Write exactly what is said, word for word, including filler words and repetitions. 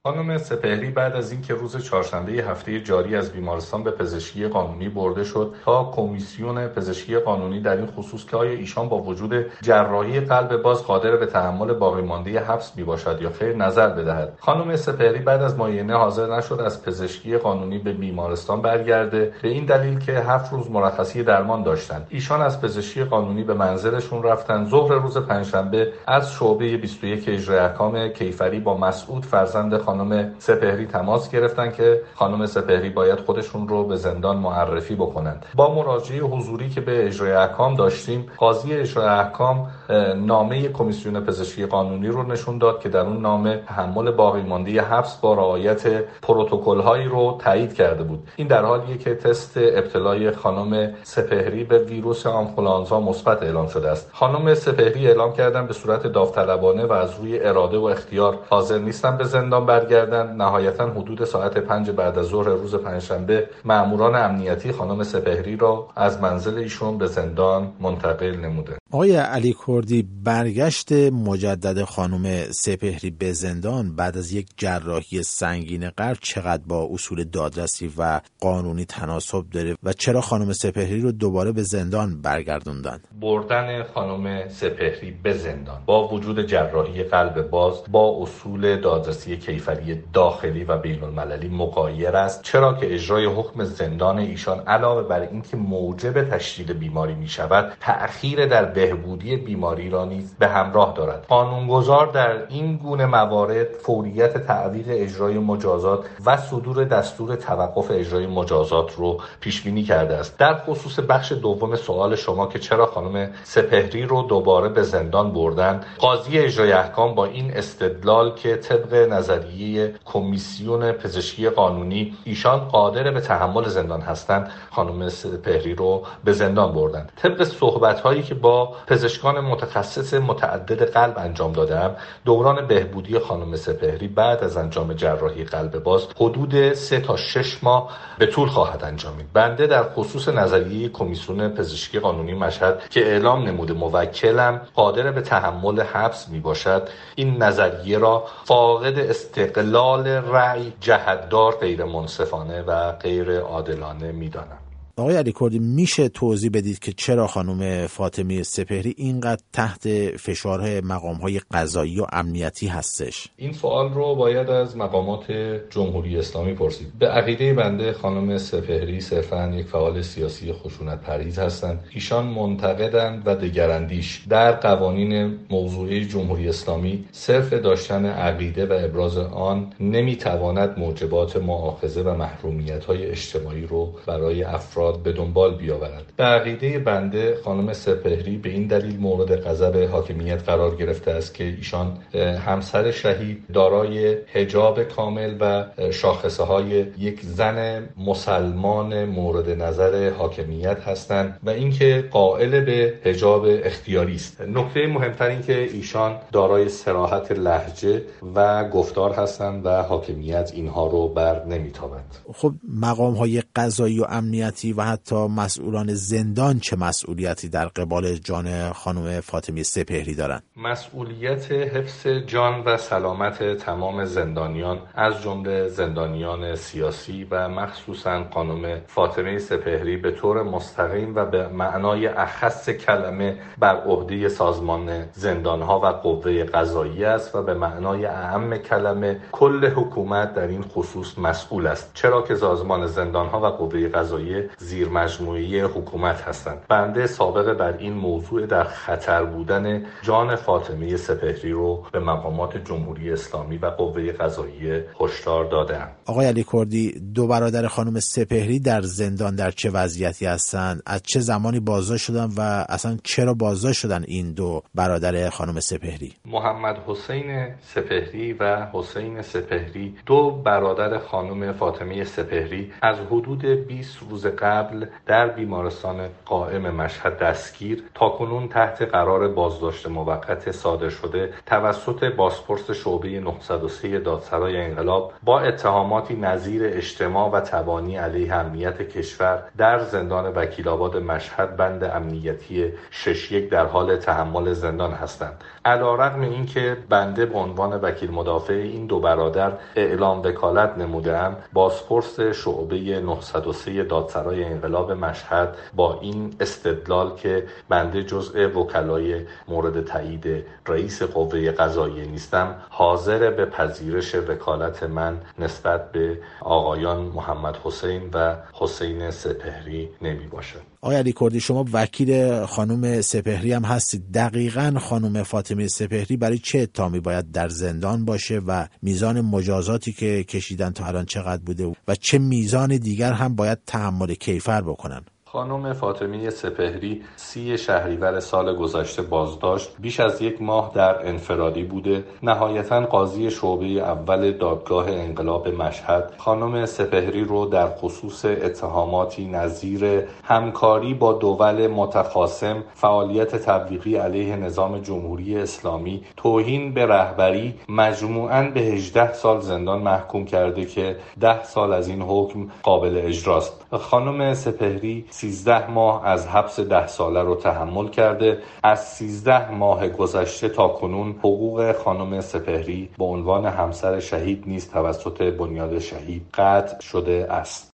خانم سپهری بعد از اینکه روز چهارشنبه هفته جاری از بیمارستان به پزشکی قانونی برده شد تا کمیسیون پزشکی قانونی در این خصوص که آیا ایشان با وجود جراحی قلب باز قادر به تحمل باقی مانده حبس میباشد یا خیر نظر بدهد. خانم سپهری بعد از معاینه حاضر نشد از پزشکی قانونی به بیمارستان برگرده، به این دلیل که هفت روز مرخصی درمان داشتند. ایشان از پزشکی قانونی به منزلشون رفتن. ظهر روز پنجشنبه از شعبه بیست و یک اجرای احکام کیفری با مسعود فرزند خانم سپهری تماس گرفتن که خانم سپهری باید خودشون رو به زندان معرفی بکنند. با مراجعه حضوری که به اجرای احکام داشتیم، قاضی اجرای احکام نامه کمیسیون پزشکی قانونی رو نشون داد که در اون نامه تحمل باقی مانده حبس با رعایت پروتکل‌هایی رو تایید کرده بود. این در حالیه که تست ابتلای خانم سپهری به ویروس آنفولانزا مثبت اعلام شده است. خانم سپهری اعلام کردن به صورت داوطلبانه و از روی اراده و اختیار حاضر نیستن به زندان برگردند. نهایتاً حدود ساعت پنج بعد از ظهر روز پنجشنبه مأموران امنیتی خانم سپهری را از منزل ایشون به زندان منتقل نموده. آقای علی کردی، برگشت مجدد خانم سپهری به زندان بعد از یک جراحی سنگین قلب چقدر با اصول دادرسی و قانونی تناسب داره و چرا خانم سپهری رو دوباره به زندان برگردوندن؟ بردن خانم سپهری به زندان با وجود جراحی قلب باز با اصول دادرسی کیفری داخلی و بین المللی مغایر است، چرا که اجرای حکم زندان ایشان علاوه بر اینکه موجب تشدید بیماری می شود، تأخیر در بهبودی بیماری را نیز به همراه دارد. قانونگذار در این گونه موارد فوریت تعویق اجرای مجازات و صدور دستور توقف اجرای مجازات رو پیش بینی کرده است. در خصوص بخش دوم سوال شما که چرا خانم سپهری رو دوباره به زندان بردن، قاضی اجرای احکام با این استدلال که طبق نظریه کمیسیون پزشکی قانونی ایشان قادر به تحمل زندان هستند، خانم سپهری رو به زندان بردند. طبق صحبت‌هایی که با پزشکان متخصص متعدد قلب انجام دادم، دوران بهبودی خانم سپهری بعد از انجام جراحی قلب باز حدود سه تا شش ماه به طول خواهد انجامید. بنده در خصوص نظریه کمیسیون پزشکی قانونی مشهد که اعلام نموده موکلم قادر به تحمل حبس می باشد، این نظریه را فاقد استقلال رأی، جهتدار، غیر منصفانه و غیر عادلانه می دانم. آقای علی کردی، میشه توضیح بدید که چرا خانم فاطمه سپهری اینقدر تحت فشارهای مقامهای قضایی و امنیتی هستش؟ این سوال رو باید از مقامات جمهوری اسلامی پرسید. به عقیده بنده خانم سپهری صرفاً یک فعال سیاسی خشونت پریز هستند. ایشان منتقدند و دگراندیش. در قوانین موضوعی جمهوری اسلامی صرف داشتن عقیده و ابراز آن نمیتواند موجبات مؤاخذه و محرومیت‌های اجتماعی رو برای افراد به دنبال بیاورد. به عقیده بنده خانم سپهری به این دلیل مورد غضب حاکمیت قرار گرفته است که ایشان همسر شهید دارای حجاب کامل و شاخصه های یک زن مسلمان مورد نظر حاکمیت هستند و اینکه قائل به حجاب اختیاری است. نکته مهمتر این که ایشان دارای صراحت لهجه و گفتار هستند و حاکمیت اینها رو بر نمیتابد. خب مقام های قضایی و امنیتی و حتی مسئولان زندان چه مسئولیتی در قبال جان خانم فاطمه سپهری دارن؟ مسئولیت حفظ جان و سلامت تمام زندانیان از جمله زندانیان سیاسی و مخصوصاً خانم فاطمه سپهری به طور مستقیم و به معنای اخص کلمه بر عهده سازمان زندانها و قوه قضاییه است و به معنای اعم کلمه کل حکومت در این خصوص مسئول است، چرا که سازمان زندانها و قوه قضاییه زیر مجموعه حکومت هستند. بنده سابقه بر این موضوع در خطر بودن جان فاطمه سپهری رو به مقامات جمهوری اسلامی و قوه قضاییه هشدار دادم. آقای علی کردی، دو برادر خانم سپهری در زندان در چه وضعیتی هستند؟ از چه زمانی بازداشت شدن و اصلا چرا بازداشت شدن این دو برادر خانم سپهری؟ محمد حسین سپهری و حسین سپهری، دو برادر خانم فاطمه سپهری، از حدود بیست روز قبل قبل در بیمارستان قائم مشهد دستگیر، تاکنون تحت قرار بازداشت موقت صادر شده توسط بازپرس شعبه نهصد و سه دادسرای انقلاب با اتهاماتی نظیر اجتماع و تبانی علیه امنیت کشور در زندان وکیل‌آباد مشهد بند امنیتی شش یک در حال تحمل زندان هستند. علی‌رغم اینکه بنده به عنوان وکیل مدافع این دو برادر اعلام وکالت نموده‌ام، بازپرس شعبه نهصد و سه دادسرای انقلاب مشهد با این استدلال که بنده جزء وکلای مورد تایید رئیس قوه قضاییه نیستم، حاضر به پذیرش وکالت من نسبت به آقایان محمد حسین و حسین سپهری نمی باشد. آقای علی کردی، شما وکیل خانم سپهری هم هستید. دقیقاً خانم فاطمه سپهری برای چه اتهامی باید در زندان باشه و میزان مجازاتی که کشیدن تا الان چقدر بوده و چه میزان دیگر هم باید تحمل کیفر بکنن؟ خانم فاطمه سپهری سی شهریور سال گذشته بازداشت، بیش از یک ماه در انفرادی بوده. نهایتاً قاضی شعبه اول دادگاه انقلاب مشهد خانم سپهری رو در خصوص اتهاماتی نظیر همکاری با دول متخاصم، فعالیت تبلیغی علیه نظام جمهوری اسلامی، توهین به رهبری، مجموعاً به هجده سال زندان محکوم کرده که ده سال از این حکم قابل اجراست. خانم سپهری سیزده ماه از حبس ده ساله رو تحمل کرده. از سیزده ماه گذشته تا کنون حقوق خانم سپهری به عنوان همسر شهید نیز توسط بنیاد شهید قطع شده است.